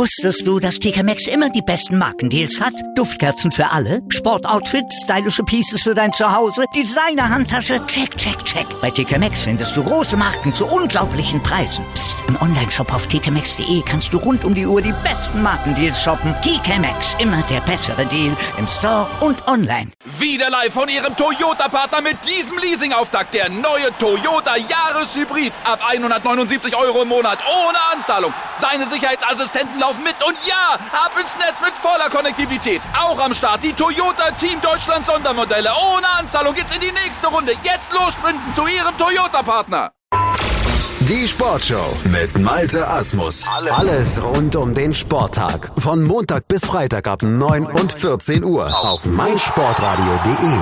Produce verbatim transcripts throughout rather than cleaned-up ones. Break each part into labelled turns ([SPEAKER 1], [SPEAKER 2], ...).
[SPEAKER 1] Wusstest du, dass T K Maxx immer die besten Markendeals hat? Duftkerzen für alle, Sportoutfits, stylische Pieces für dein Zuhause, Designer-Handtasche, check, check, check. Bei T K Maxx findest du große Marken zu unglaublichen Preisen. Psst. Im Onlineshop auf t k maxx punkt d e kannst du rund um die Uhr die besten Markendeals shoppen. T K Maxx, immer der bessere Deal im Store und online.
[SPEAKER 2] Wieder live von Ihrem Toyota-Partner mit diesem Leasing-Auftakt. Der neue Toyota Jahreshybrid. Ab hundertneunundsiebzig Euro im Monat ohne Anzahlung. Seine Sicherheitsassistenten laufen mit und ja, ab ins Netz mit voller Konnektivität. Auch am Start die Toyota Team Deutschland Sondermodelle. Ohne Anzahlung geht's in die nächste Runde. Jetzt los sprinten zu Ihrem Toyota-Partner.
[SPEAKER 3] Die Sportshow mit Malte Asmus. Alles rund um den Sporttag. Von Montag bis Freitag ab neun und vierzehn Uhr auf meinsportradio punkt de.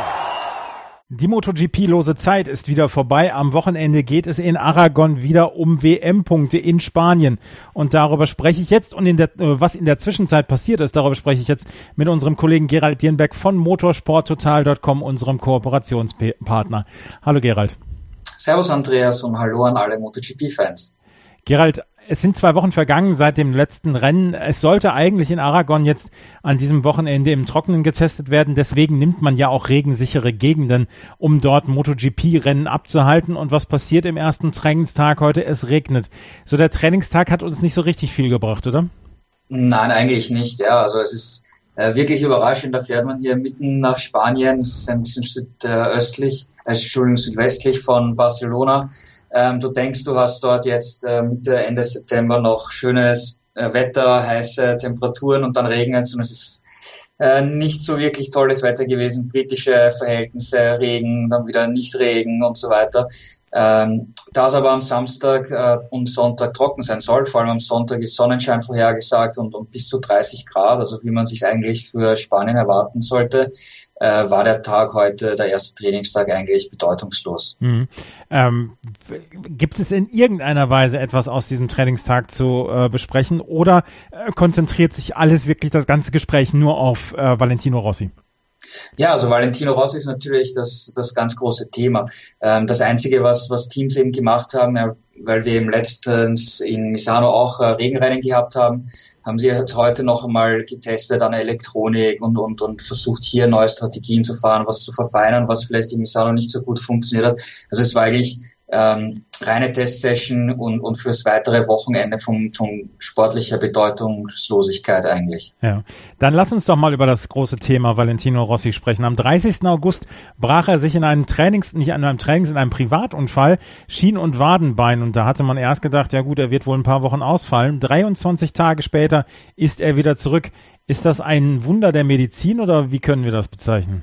[SPEAKER 4] Die MotoGP-lose Zeit ist wieder vorbei. Am Wochenende geht es in Aragon wieder um W M-Punkte in Spanien. Und darüber spreche ich jetzt und in der, was in der Zwischenzeit passiert ist, darüber spreche ich jetzt mit unserem Kollegen Gerald Dierenberg von motorsporttotal punkt com, unserem Kooperationspartner. Hallo Gerald.
[SPEAKER 5] Servus Andreas und hallo an alle MotoGP-Fans.
[SPEAKER 4] Gerald, es sind zwei Wochen vergangen seit dem letzten Rennen. Es sollte eigentlich in Aragon jetzt an diesem Wochenende im Trockenen getestet werden. Deswegen nimmt man ja auch regensichere Gegenden, um dort MotoGP-Rennen abzuhalten. Und was passiert im ersten Trainingstag heute? Es regnet. So, der Trainingstag hat uns nicht so richtig viel gebracht, oder?
[SPEAKER 5] Nein, eigentlich nicht. Ja, also es ist äh, wirklich überraschend. Da fährt man hier mitten nach Spanien. Es ist ein bisschen südöstlich, äh, Entschuldigung, südwestlich von Barcelona. Ähm, du denkst, du hast dort jetzt äh, Mitte, Ende September noch schönes äh, Wetter, heiße Temperaturen und dann regnet es und es ist äh, nicht so wirklich tolles Wetter gewesen. Britische Verhältnisse, Regen, dann wieder Nicht-Regen und so weiter. Ähm, da es aber am Samstag äh, und Sonntag trocken sein soll, vor allem am Sonntag ist Sonnenschein vorhergesagt und, und bis zu dreißig Grad, also wie man sich eigentlich für Spanien erwarten sollte, äh, war der Tag heute, der erste Trainingstag, eigentlich bedeutungslos.
[SPEAKER 4] Mhm. Ähm, gibt es in irgendeiner Weise etwas aus diesem Trainingstag zu äh, besprechen oder äh, konzentriert sich alles wirklich, das ganze Gespräch, nur auf äh, Valentino Rossi?
[SPEAKER 5] Ja, also Valentino Rossi ist natürlich das das ganz große Thema. Ähm, das Einzige, was was Teams eben gemacht haben, ja, weil wir eben letztens in Misano auch äh, Regenrennen gehabt haben, haben sie jetzt heute noch einmal getestet an Elektronik und und und versucht hier neue Strategien zu fahren, was zu verfeinern, was vielleicht in Misano nicht so gut funktioniert hat. Also es war eigentlich ähm, reine Testsession und und fürs weitere Wochenende von von sportlicher Bedeutungslosigkeit eigentlich.
[SPEAKER 4] Ja, dann lass uns doch mal über das große Thema Valentino Rossi sprechen. Am dreißigsten August brach er sich in einem Trainings, nicht in einem Trainings, in einem Privatunfall Schien- und Wadenbein und da hatte man erst gedacht, ja gut, er wird wohl ein paar Wochen ausfallen. dreiundzwanzig Tage später ist er wieder zurück. Ist das ein Wunder der Medizin oder wie können wir das bezeichnen?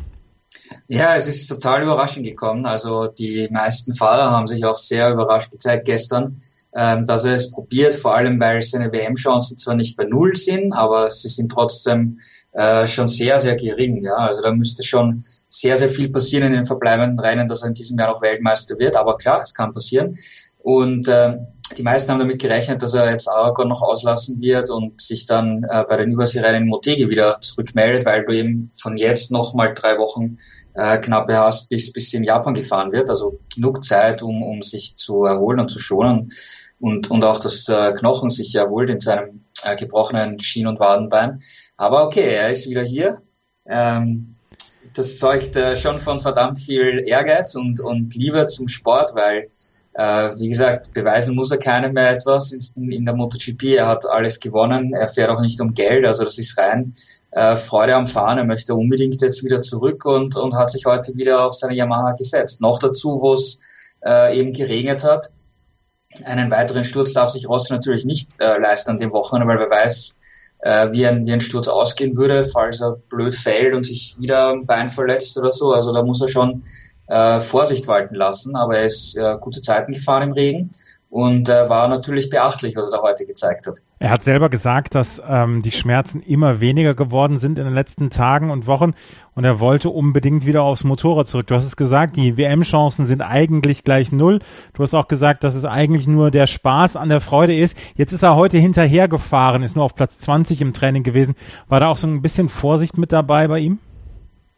[SPEAKER 5] Ja, es ist total überraschend gekommen. Also die meisten Fahrer haben sich auch sehr überrascht gezeigt gestern, ähm, dass er es probiert, vor allem weil seine W M-Chancen zwar nicht bei Null sind, aber sie sind trotzdem äh, schon sehr, sehr gering. Ja, also da müsste schon sehr, sehr viel passieren in den verbleibenden Rennen, dass er in diesem Jahr noch Weltmeister wird. Aber klar, es kann passieren. Und äh, die meisten haben damit gerechnet, dass er jetzt Aragon noch auslassen wird und sich dann äh, bei den Überseerennen in Motegi wieder zurückmeldet, weil du eben von jetzt noch mal drei Wochen äh, knappe hast, bis bis in Japan gefahren wird. Also genug Zeit, um um sich zu erholen und zu schonen und und auch das äh, Knochen sich erholt in seinem äh, gebrochenen Schien- und Wadenbein. Aber okay, er ist wieder hier. Ähm, das zeugt äh, schon von verdammt viel Ehrgeiz und und Liebe zum Sport, weil Äh, wie gesagt, beweisen muss er keinem mehr etwas in, in der MotoGP. Er hat alles gewonnen. Er fährt auch nicht um Geld. Also das ist rein äh, Freude am Fahren. Er möchte unbedingt jetzt wieder zurück und, und hat sich heute wieder auf seine Yamaha gesetzt. Noch dazu, wo es äh, eben geregnet hat. Einen weiteren Sturz darf sich Rossi natürlich nicht äh, leisten an dem Wochenende, weil wer weiß, äh, wie, ein, wie ein Sturz ausgehen würde, falls er blöd fällt und sich wieder am Bein verletzt oder so. Also da muss er schon Äh, Vorsicht walten lassen, aber er ist äh, gute Zeiten gefahren im Regen und äh, war natürlich beachtlich, was er da heute gezeigt hat.
[SPEAKER 4] Er hat selber gesagt, dass ähm, die Schmerzen immer weniger geworden sind in den letzten Tagen und Wochen und er wollte unbedingt wieder aufs Motorrad zurück. Du hast es gesagt, die W M-Chancen sind eigentlich gleich null. Du hast auch gesagt, dass es eigentlich nur der Spaß an der Freude ist. Jetzt ist er heute hinterhergefahren, ist nur auf Platz zwanzig im Training gewesen. War da auch so ein bisschen Vorsicht mit dabei bei ihm?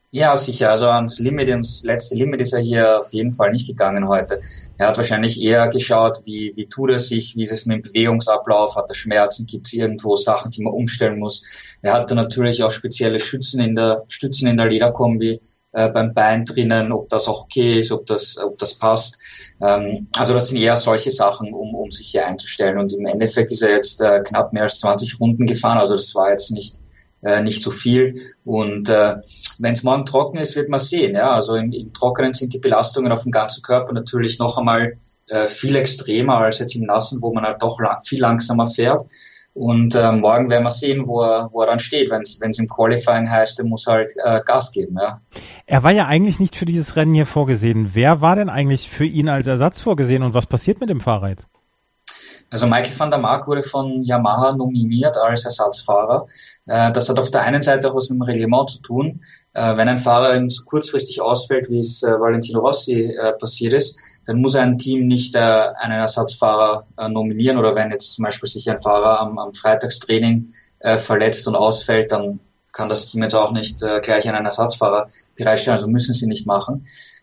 [SPEAKER 5] Ja, sicher. Also ans Limit, ins letzte Limit ist er hier auf jeden Fall nicht gegangen heute. Er hat wahrscheinlich eher geschaut, wie, wie tut er sich, wie ist es mit dem Bewegungsablauf, hat er Schmerzen, gibt es irgendwo Sachen, die man umstellen muss. Er hatte natürlich auch spezielle Schützen in der, Stützen in der Lederkombi äh, beim Bein drinnen, ob das auch okay ist, ob das, ob das passt. Ähm, also das sind eher solche Sachen, um, um sich hier einzustellen. Und im Endeffekt ist er jetzt äh, knapp mehr als zwanzig Runden gefahren, also das war jetzt nicht Äh, nicht so viel. Und äh, wenn es morgen trocken ist, wird man sehen. Ja, also im, im Trockenen sind die Belastungen auf den ganzen Körper natürlich noch einmal äh, viel extremer als jetzt im Nassen, wo man halt doch lang, viel langsamer fährt. Und äh, morgen werden wir sehen, wo er, wo er dann steht, wenn es im Qualifying heißt, er muss halt äh, Gas geben. Ja.
[SPEAKER 4] Er war ja eigentlich nicht für dieses Rennen hier vorgesehen. Wer war denn eigentlich für ihn als Ersatz vorgesehen und was passiert mit dem Fahrer jetzt?
[SPEAKER 5] Also Michael van der Mark wurde von Yamaha nominiert als Ersatzfahrer. Das hat auf der einen Seite auch was mit dem Reglement zu tun. Wenn ein Fahrer eben so kurzfristig ausfällt, wie es Valentino Rossi passiert ist, dann muss ein Team nicht einen Ersatzfahrer nominieren, oder wenn jetzt zum Beispiel sich ein Fahrer am, am Freitagstraining verletzt und ausfällt, dann kann das Team jetzt auch nicht gleich einen Ersatzfahrer bereitstellen, also müssen sie nicht machen.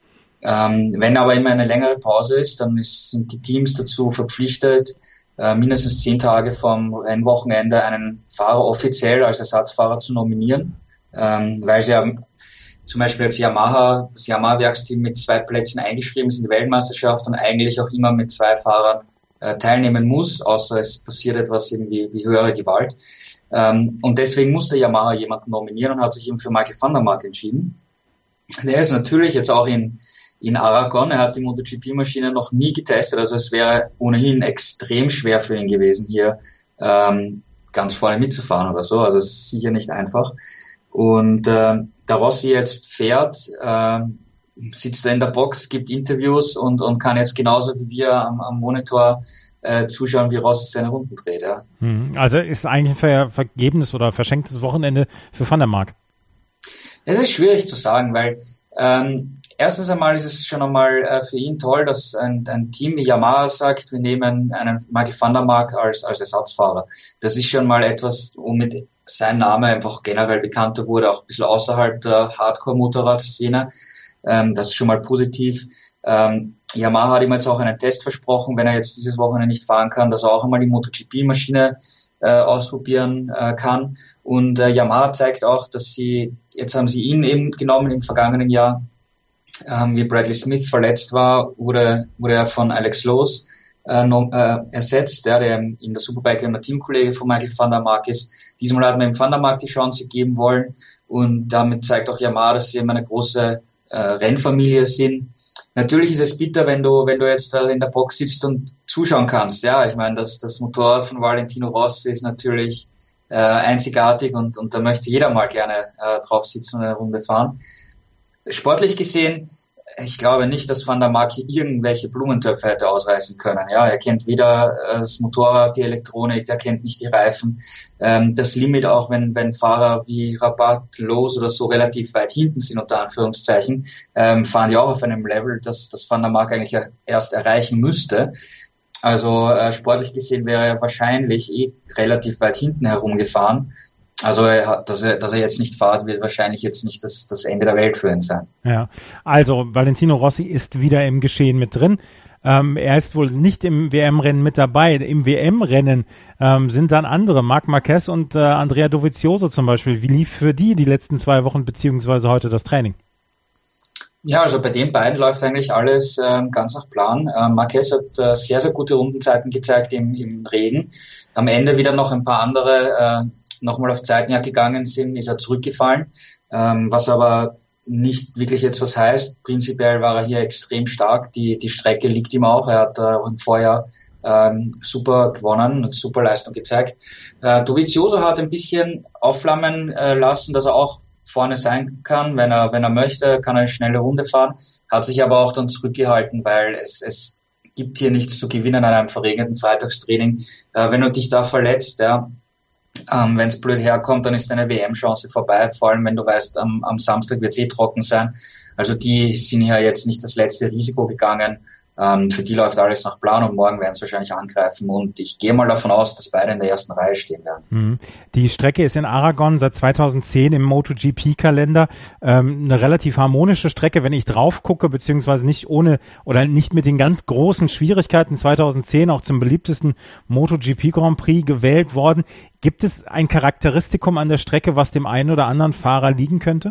[SPEAKER 5] Wenn aber immer eine längere Pause ist, dann ist, sind die Teams dazu verpflichtet, mindestens zehn Tage vom Rennwochenende einen Fahrer offiziell als Ersatzfahrer zu nominieren, ähm, weil sie ja zum Beispiel jetzt Yamaha, das Yamaha-Werksteam mit zwei Plätzen eingeschrieben ist in die Weltmeisterschaft und eigentlich auch immer mit zwei Fahrern äh, teilnehmen muss, außer es passiert etwas irgendwie wie höhere Gewalt. Ähm, und deswegen musste Yamaha jemanden nominieren und hat sich eben für Michael van der Mark entschieden. Der ist natürlich jetzt auch in in Aragon. Er hat die MotoGP-Maschine noch nie getestet, also es wäre ohnehin extrem schwer für ihn gewesen, hier ähm, ganz vorne mitzufahren oder so. Also es ist sicher nicht einfach. Und äh, da Rossi jetzt fährt, äh, sitzt er in der Box, gibt Interviews und, und kann jetzt genauso wie wir am, am Monitor äh, zuschauen, wie Rossi seine Runden dreht. Ja.
[SPEAKER 4] Also ist eigentlich ein ver- vergebenes oder verschenktes Wochenende für Van der Mark?
[SPEAKER 5] Es ist schwierig zu sagen, weil ähm, erstens einmal ist es schon einmal äh, für ihn toll, dass ein, ein Team wie Yamaha sagt, wir nehmen einen Michael van der Mark als, als Ersatzfahrer. Das ist schon mal etwas, womit sein Name einfach generell bekannter wurde, auch ein bisschen außerhalb der Hardcore-Motorrad-Szene. Ähm, das ist schon mal positiv. Ähm, Yamaha hat ihm jetzt auch einen Test versprochen, wenn er jetzt dieses Wochenende nicht fahren kann, dass er auch einmal die MotoGP-Maschine äh, ausprobieren äh, kann. Und äh, Yamaha zeigt auch, dass sie, jetzt haben sie ihn eben genommen im vergangenen Jahr, ähm, wie Bradley Smith verletzt war, wurde, wurde er von Alex Loos äh, no, äh, ersetzt, der, der in der Superbike immer Teamkollege von Michael van der Mark ist. Diesmal hat man ihm Van der Mark die Chance geben wollen und damit zeigt auch Yamaha, dass sie eben eine große äh, Rennfamilie sind. Natürlich ist es bitter, wenn du, wenn du jetzt da in der Box sitzt und zuschauen kannst. Ja, ich meine, das, das Motorrad von Valentino Rossi ist natürlich äh, einzigartig und, und da möchte jeder mal gerne äh, drauf sitzen und eine Runde fahren. Sportlich gesehen, ich glaube nicht, dass Van der Mark hier irgendwelche Blumentöpfe hätte ausreißen können. Ja, er kennt weder äh, das Motorrad, die Elektronik, er kennt nicht die Reifen. Ähm, das Limit auch, wenn, wenn Fahrer wie Rabat, Loos oder so relativ weit hinten sind, unter Anführungszeichen, ähm, fahren die auch auf einem Level, das, das Van der Mark eigentlich erst erreichen müsste. Also äh, sportlich gesehen wäre er wahrscheinlich eh relativ weit hinten herumgefahren. Also, er hat, dass, er, dass er jetzt nicht fährt, wird wahrscheinlich jetzt nicht das, das Ende der Welt für ihn sein.
[SPEAKER 4] Ja, also Valentino Rossi ist wieder im Geschehen mit drin. Ähm, er ist wohl nicht im W M-Rennen mit dabei. Im W M-Rennen ähm, sind dann andere, Marc Marquez und äh, Andrea Dovizioso zum Beispiel. Wie lief für die die letzten zwei Wochen beziehungsweise heute das Training?
[SPEAKER 5] Ja, also bei den beiden läuft eigentlich alles ähm, ganz nach Plan. Ähm, Marquez hat äh, sehr, sehr gute Rundenzeiten gezeigt im, im Regen. Am Ende wieder noch ein paar andere äh, nochmal auf Zeitenjagd gegangen sind, ist er zurückgefallen, ähm, was aber nicht wirklich jetzt was heißt. Prinzipiell war er hier extrem stark, die die Strecke liegt ihm auch, er hat äh, auch im Vorjahr ähm, super gewonnen und super Leistung gezeigt. Äh, Dovizioso hat ein bisschen aufflammen äh, lassen, dass er auch vorne sein kann, wenn er wenn er möchte, kann er eine schnelle Runde fahren, hat sich aber auch dann zurückgehalten, weil es es gibt hier nichts zu gewinnen an einem verregneten Freitagstraining. Äh, wenn du dich da verletzt, ja, Ähm, wenn es blöd herkommt, dann ist deine W M-Chance vorbei, vor allem wenn du weißt, am, am Samstag wird es eh trocken sein. Also die sind ja jetzt nicht das letzte Risiko gegangen ähm, für die läuft alles nach Plan und morgen werden sie wahrscheinlich angreifen und ich gehe mal davon aus, dass beide in der ersten Reihe stehen werden.
[SPEAKER 4] Mhm. Die Strecke ist in Aragon seit zweitausendzehn im MotoGP-Kalender ähm, eine relativ harmonische Strecke, wenn ich drauf gucke, beziehungsweise nicht ohne oder nicht mit den ganz großen Schwierigkeiten. zweitausendzehn auch zum beliebtesten MotoGP Grand Prix gewählt worden. Gibt es ein Charakteristikum an der Strecke, was dem einen oder anderen Fahrer liegen könnte?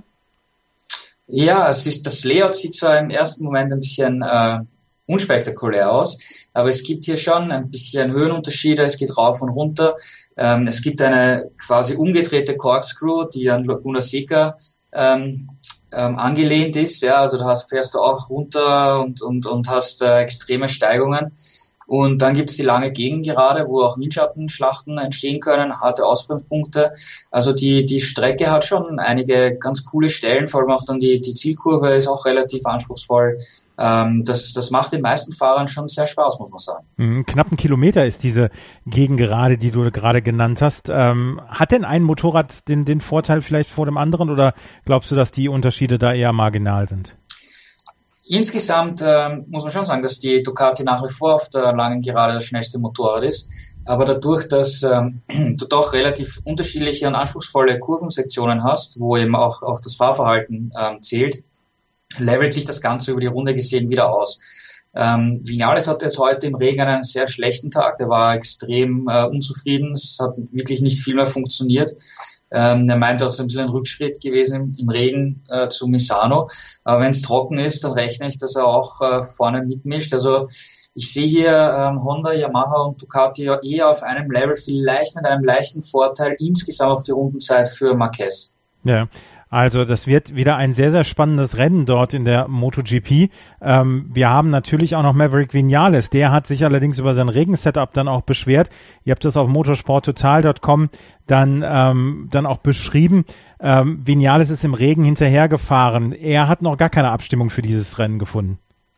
[SPEAKER 5] Ja, es ist, das Layout sieht zwar im ersten Moment ein bisschen äh, unspektakulär aus, aber es gibt hier schon ein bisschen Höhenunterschiede, es geht rauf und runter. Ähm, es gibt eine quasi umgedrehte Corkscrew, die an Laguna Seca ähm, ähm, angelehnt ist. Ja, also da hast, fährst du auch runter und, und, und hast äh, extreme Steigungen. Und dann gibt es die lange Gegengerade, wo auch Windschattenschlachten entstehen können, harte Ausbremspunkte. Also die die Strecke hat schon einige ganz coole Stellen, vor allem auch dann die die Zielkurve ist auch relativ anspruchsvoll. Ähm, das das macht den meisten Fahrern schon sehr Spaß, muss man sagen.
[SPEAKER 4] Mhm, knapp ein Kilometer ist diese Gegengerade, die du gerade genannt hast. Ähm, hat denn ein Motorrad den den Vorteil vielleicht vor dem anderen oder glaubst du, dass die Unterschiede da eher marginal sind?
[SPEAKER 5] Insgesamt ähm, muss man schon sagen, dass die Ducati nach wie vor auf der langen Gerade das schnellste Motorrad ist. Aber dadurch, dass ähm, du doch relativ unterschiedliche und anspruchsvolle Kurvensektionen hast, wo eben auch, auch das Fahrverhalten ähm, zählt, levelt sich das Ganze über die Runde gesehen wieder aus. Ähm, Vinales hatte jetzt heute im Regen einen sehr schlechten Tag. Der war extrem äh, unzufrieden. Es hat wirklich nicht viel mehr funktioniert. Ähm, er meinte auch, es ist ein bisschen ein Rückschritt gewesen im Regen äh, zu Misano. Aber wenn es trocken ist, dann rechne ich, dass er auch äh, vorne mitmischt. Also ich sehe hier ähm, Honda, Yamaha und Ducati eher auf einem Level, vielleicht mit einem leichten Vorteil insgesamt auf die Rundenzeit für Marquez.
[SPEAKER 4] Ja, also das wird wieder ein sehr, sehr spannendes Rennen dort in der MotoGP. Ähm, wir haben natürlich auch noch Maverick Vinales. Der hat sich allerdings über sein Regensetup dann auch beschwert. Ihr habt das auf motorsporttotal Punkt com dann ähm, dann auch beschrieben. Ähm, Vinales ist im Regen hinterhergefahren. Er hat noch gar keine Abstimmung für dieses Rennen gefunden.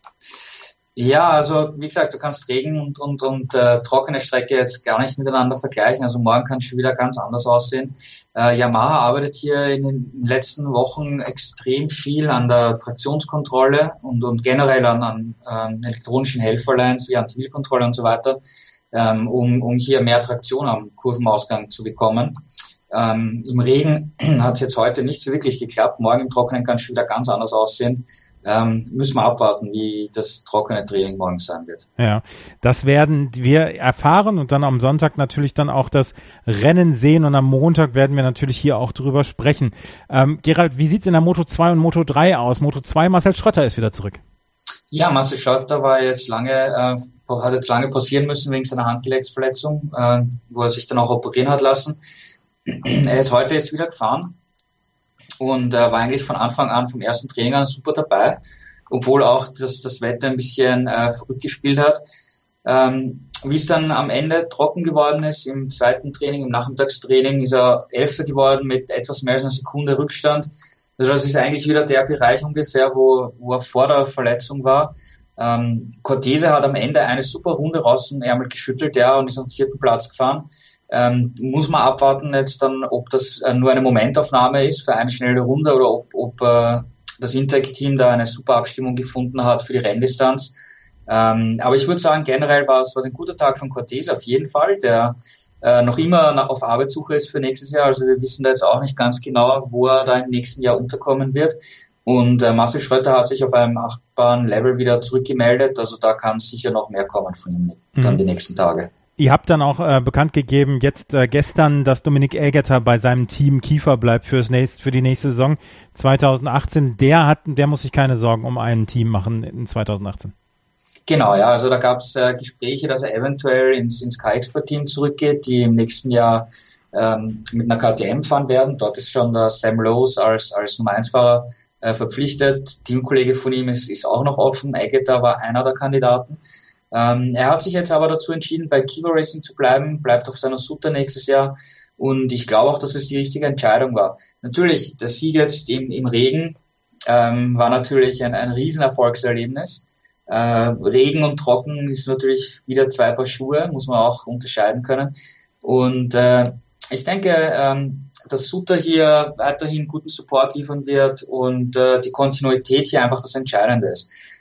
[SPEAKER 5] Ja, also wie gesagt, du kannst Regen und und und äh, trockene Strecke jetzt gar nicht miteinander vergleichen. Also morgen kann es schon wieder ganz anders aussehen. Äh, Yamaha arbeitet hier in den letzten Wochen extrem viel an der Traktionskontrolle und und generell an, an ähm, elektronischen Helferlines wie Antiwheelkontrolle und so weiter, ähm, um um hier mehr Traktion am Kurvenausgang zu bekommen. Ähm, Im Regen hat es jetzt heute nicht so wirklich geklappt. Morgen im Trockenen kann es schon wieder ganz anders aussehen. Ähm, müssen wir abwarten, wie das trockene Training morgen sein wird.
[SPEAKER 4] Ja, das werden wir erfahren und dann am Sonntag natürlich dann auch das Rennen sehen und am Montag werden wir natürlich hier auch drüber sprechen. Ähm, Gerald, wie sieht's in der Moto zwei und Moto drei aus? Moto zwei, Marcel Schrötter ist wieder zurück.
[SPEAKER 5] Ja, Marcel Schrötter war jetzt lange, äh, hat jetzt lange pausieren müssen wegen seiner Handgelenksverletzung, äh, wo er sich dann auch operieren hat lassen. Er ist heute jetzt wieder gefahren. Und äh, war eigentlich von Anfang an vom ersten Training an super dabei, obwohl auch das, das Wetter ein bisschen äh, verrückt gespielt hat. Ähm, wie es dann am Ende trocken geworden ist, im zweiten Training, im Nachmittagstraining, ist er Elfter geworden mit etwas mehr als einer Sekunde Rückstand. Also das ist eigentlich wieder der Bereich ungefähr, wo, wo er vor der Verletzung war. Ähm, Cortese hat am Ende eine super Runde raus und Ärmel geschüttelt, ja, und ist am vierten Platz gefahren. Ähm, muss man abwarten jetzt dann, ob das äh, nur eine Momentaufnahme ist für eine schnelle Runde oder ob, ob äh, das Intec-Team da eine super Abstimmung gefunden hat für die Renndistanz. Ähm, aber ich würde sagen, generell war es ein guter Tag von Cortese auf jeden Fall, der äh, noch immer auf Arbeitssuche ist für nächstes Jahr. Also wir wissen da jetzt auch nicht ganz genau, wo er da im nächsten Jahr unterkommen wird. Und äh, Marcel Schrötter hat sich auf einem achtbaren Level wieder zurückgemeldet. Also da kann sicher noch mehr kommen von ihm mhm. dann die nächsten Tage.
[SPEAKER 4] Ihr habt dann auch äh, bekannt gegeben, jetzt äh, gestern, dass Dominik Elgeter bei seinem Team Kiefer bleibt fürs nächste, für die nächste Saison zweitausendachtzehn. Der hat, der muss sich keine Sorgen um ein Team machen in zweitausendachtzehn.
[SPEAKER 5] Genau, ja, also da gab es äh, Gespräche, dass er eventuell ins, ins K-Expert-Team zurückgeht, die im nächsten Jahr ähm, mit einer K T M fahren werden. Dort ist schon der Sam Lowes als, als Nummer eins Fahrer äh, verpflichtet. Teamkollege von ihm ist, ist auch noch offen. Elgeter war einer der Kandidaten. Ähm, er hat sich jetzt aber dazu entschieden, bei Kiva Racing zu bleiben, bleibt auf seiner Sutter nächstes Jahr und ich glaube auch, dass es die richtige Entscheidung war. Natürlich, der Sieg jetzt im, im Regen ähm, war natürlich ein, ein Riesenerfolgserlebnis. Äh, Regen und Trocken ist natürlich wieder zwei Paar Schuhe, muss man auch unterscheiden können und äh, ich denke, ähm, dass Sutter hier weiterhin guten Support liefern wird und äh, die Kontinuität hier einfach das Entscheidende ist.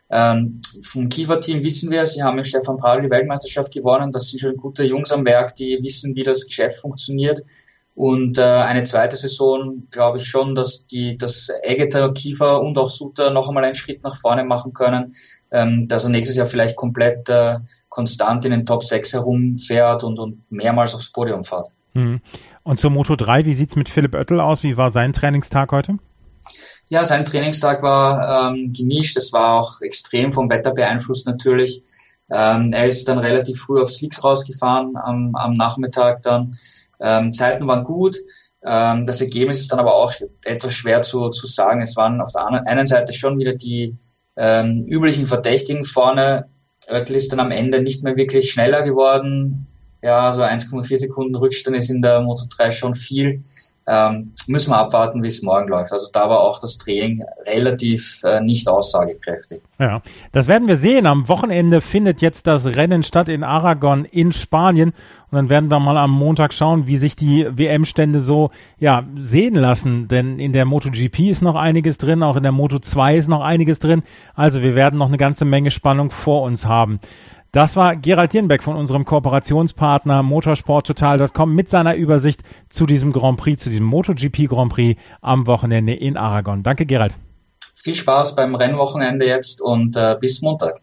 [SPEAKER 5] Ähm, vom Kiefer-Team wissen wir, sie haben mit Stefan Bradl die Weltmeisterschaft gewonnen. Das sind schon gute Jungs am Werk, die wissen, wie das Geschäft funktioniert. Und äh, eine zweite Saison glaube ich schon, dass die dass Aegerter, Kiefer und auch Suter noch einmal einen Schritt nach vorne machen können, ähm, dass er nächstes Jahr vielleicht komplett äh, konstant in den Top sechs herumfährt und, und mehrmals aufs Podium fährt.
[SPEAKER 4] Mhm. Und zur Moto drei, wie sieht's mit Philipp Oettel aus? Wie war sein Trainingstag heute?
[SPEAKER 5] Ja, sein Trainingstag war ähm, gemischt. Es war auch extrem vom Wetter beeinflusst natürlich. Ähm, er ist dann relativ früh auf Slicks rausgefahren am, am Nachmittag dann. Ähm, Zeiten waren gut. Ähm, das Ergebnis ist dann aber auch etwas schwer zu, zu sagen. Es waren auf der einen Seite schon wieder die ähm, üblichen Verdächtigen vorne. Oettel ist dann am Ende nicht mehr wirklich schneller geworden. Ja, so eins Komma vier Sekunden Rückstand ist in der Moto drei schon viel. Ähm, müssen wir abwarten, wie es morgen läuft. Also da war auch das Training relativ äh, nicht aussagekräftig.
[SPEAKER 4] Ja, das werden wir sehen. Am Wochenende findet jetzt das Rennen statt in Aragon in Spanien. Und dann werden wir mal am Montag schauen, wie sich die W M-Stände so ja sehen lassen. Denn in der MotoGP ist noch einiges drin, auch in der Moto zwei ist noch einiges drin. Also wir werden noch eine ganze Menge Spannung vor uns haben. Das war Gerald Dierenbeck von unserem Kooperationspartner motorsport total Punkt com mit seiner Übersicht zu diesem Grand Prix, zu diesem MotoGP Grand Prix am Wochenende in Aragon. Danke, Gerald.
[SPEAKER 5] Viel Spaß beim Rennwochenende jetzt und äh, bis Montag.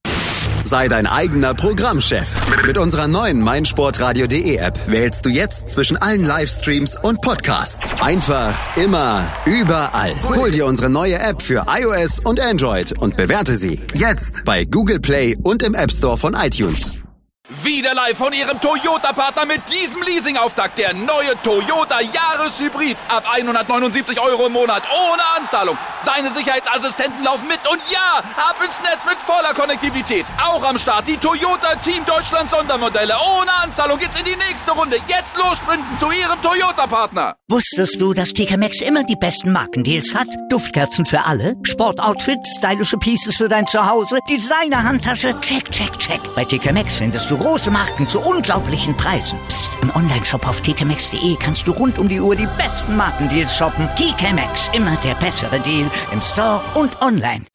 [SPEAKER 3] Sei dein eigener Programmchef. Mit unserer neuen meinsportradio punkt de App wählst du jetzt zwischen allen Livestreams und Podcasts. Einfach, immer, überall. Hol dir unsere neue App für iOS und Android und bewerte sie jetzt bei Google Play und im App Store von iTunes.
[SPEAKER 2] Wieder live von Ihrem Toyota-Partner mit diesem Leasing-Auftakt. Der neue Toyota Jahreshybrid. Ab hundertneunundsiebzig Euro im Monat. Ohne Anzahlung. Seine Sicherheitsassistenten laufen mit. Und ja, ab ins Netz mit voller Konnektivität. Auch am Start die Toyota Team Deutschland Sondermodelle. Ohne Anzahlung geht's in die nächste Runde. Jetzt los sprinten zu Ihrem Toyota-Partner.
[SPEAKER 1] Wusstest du, dass T K Maxx immer die besten Markendeals hat? Duftkerzen für alle, Sportoutfits, stylische Pieces für dein Zuhause, Designer-Handtasche, check, check, check. Bei T K Maxx findest du große Marken zu unglaublichen Preisen. Psst. Im Onlineshop auf t k maxx punkt de kannst du rund um die Uhr die besten Markendeals shoppen. T K Maxx, immer der bessere Deal im Store und online.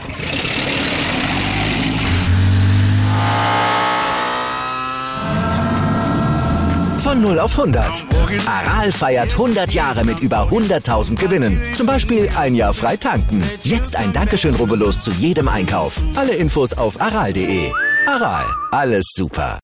[SPEAKER 6] Von null auf hundert. Aral feiert hundert Jahre mit über hunderttausend Gewinnen. Zum Beispiel ein Jahr frei tanken. Jetzt ein Dankeschön, rubbellos zu jedem Einkauf. Alle Infos auf aral punkt de. Aral, alles super.